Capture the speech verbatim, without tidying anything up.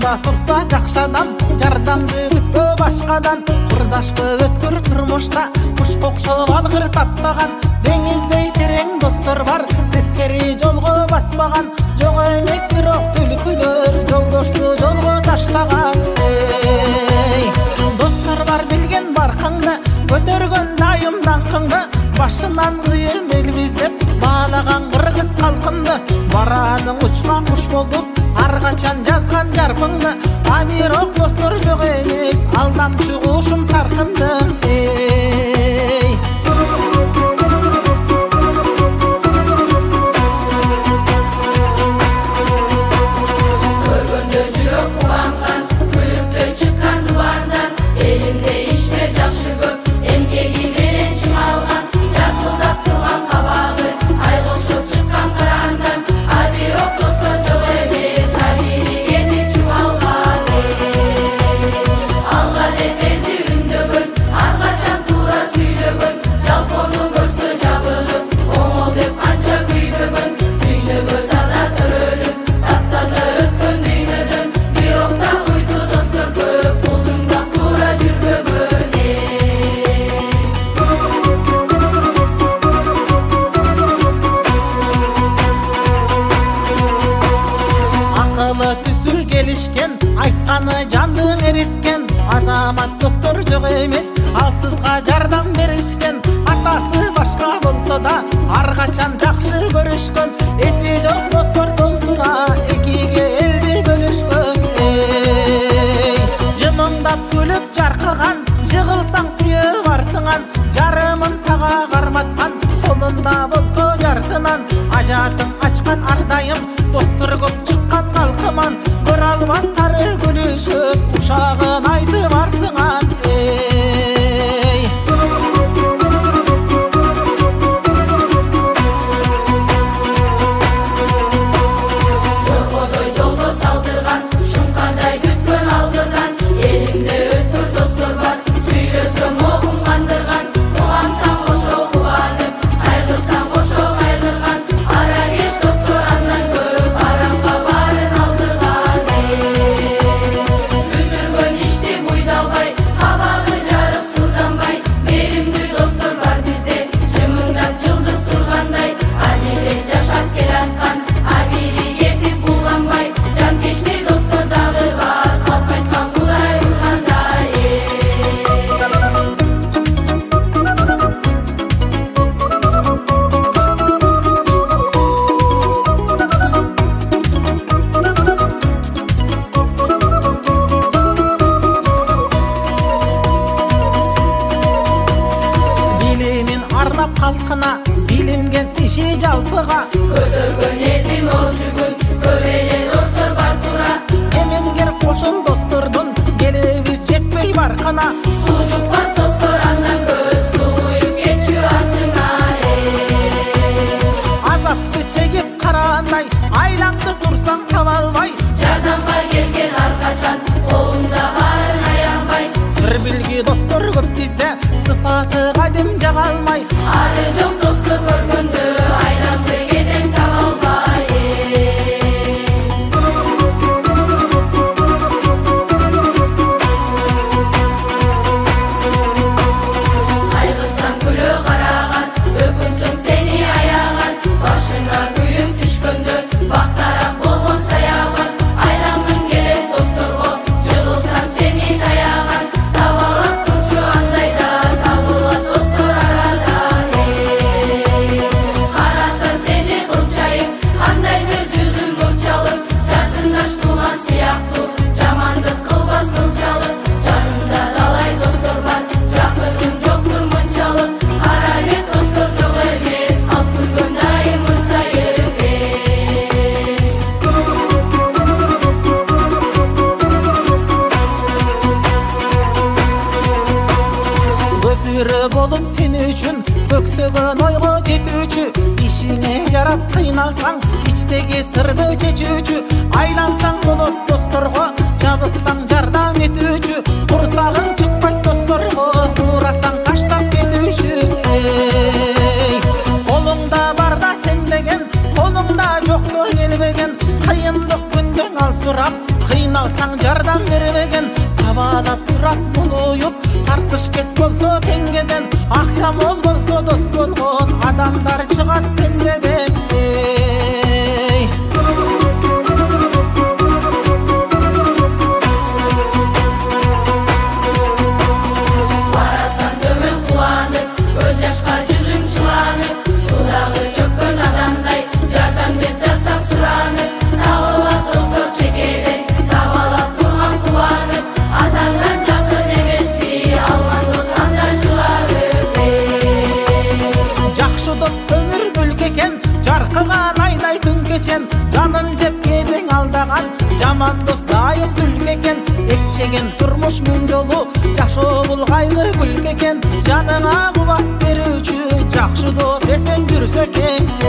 Жаныңда турса жакшадан, жардамды күткө башкадан. Курдашпы өткөр турмушта, куш кокшоп алгыр таптаган. Деңиздей терең достор бар, тескери жолго баспаган. Жок эмес бирок түлкүлөр, жолдошту жолго таштаган. Достор бар билген баркыңды, көтөргөн дайым даңкыңды. Башынан кыйын элбиз деп баалаган кыргыз калкымды. Барадың учкан куш болдуп, ар качан жазган жарпыңды. А бирок достор жок эмес, алдамчы кушум саркындым. Көргөндө жүрөк кубанган, күлүктөн чыккан дубандан. Элимде ишмер жакшы көп, эмгеги менен чыңалган. Жаркылдап турган кабагы, ай кошуп чыккан карандан. А бирок достор жок эмес, абири кетип чумалган. Алга деп элди үндөгөн, ар качан туура сүйлөгөн. Жалпону көрсө жабылып, оңол деп канча күйбөгөн. Дүйнөгө таза төрөлүп, таптаза өткөн дүйнөдөн. Бирок да уйду достор көп, булжуңдап туура жүрбөгөн. Акылы түсү келишкен, айтканы жанды эриткен. Азамат достор жок эмес, алсызга жардам беришкен. Атасы башка болсо да, ар качан жакшы көрүшкөн. Эси жок достор толтура, экиге элди бөлүшкөн. Жымыңдап күлүп жаркыган, жыгылсаң сүйөп артыңан. Жарымын сага карматкан, колунда болсо жартынан. Ажатың ачкан ардайым, достор көп чыккан калкыман. Көрө албастары күлүшүп, ушагын айтып артыңан. Жоргодой жолго салдырган, шуңкардай бүткөн алдырдан. Элимде өткөр достор бар, сүйлөсөм огум кандырган. Кубансаң кошо кубанып, кайгырсаң кошо кайгырган. Ара кеш достор андан көп, арамга баарын алдырган. Бүндүргөн ишти буйдалбай, кабагы жарып сурданбай. Мээримдүү достор бар бизде, жымыңдап жылдыз тургандай. Адилет жашап келаткан, абири кетип булганбай. Жанкечти достор дагы бар, калп айткан Кудай ургандай. Билимин арнап калкына, билинген иши жалпыга. Көтөргөн элдин ор жүгүн, көп эле достор бар тура. Эменгер кошун достордун, келебиз жетпей баркына. Суу жукпас достор андан көп, суу куюп кетчү артыңа. Азапты чегип караандай, айлаңды турсаң таба албай. Жардамга келген ар качан, колунда баарын аянбай. Сыр билги достор көп бизде, сыпаты кадим жага алмай. Ары жок досту көргөндө, айланды кетем таба албай. Кайгырсаң күлө караган, өкүнсөң сени аяган. Башыңа күйүм түшкөндө, бактарак болгон саяган. Айлангың келет досторго, жыгылсаң сени таяган. Табалап турчу андайда, табылат достор арадан. Карасаң сени кылчайып, кандайдыр жүзүң нур чалып. Жардымдаш тууган сыяктуу, жамандык кылбас кылчалык. Жанымда талай достор бар, жакыным жоктур мынчалык. Кара бет достор жок эмес, калп күлгөн дайым ырсайып. Көпүрө болуп сен үчүн, көксөгөн ойго жетүүчү. Ишиңе жарап кыйналсаң, ичтеги сырды чечүүчү. Айлансаң болот досторго, жабыксаң жардам этүүчү. Курсагың чыкпайт досторго, туурасаң таштап кетүүчү. Колуңда барда сен деген, колуңда жокто келбеген. Кыйындык күндөн ал сурап, кыйналсаң адамдай жардам деп жатсаң суранып табылат достор чекеден табалап турган кубанып атаңдан жакын эмеспи алган дос анда чыгарып жакшы дос өмүр бүлгү экен жаркыган айдай түн кечен жанын жеп кебең алдаган жаман дос дайым бүлгү экен экчеген турмуш миң жолу жашоо бул кайгы күлкү экен жаныңа кубат берүүчү жакшы дос эсен жүрсө экен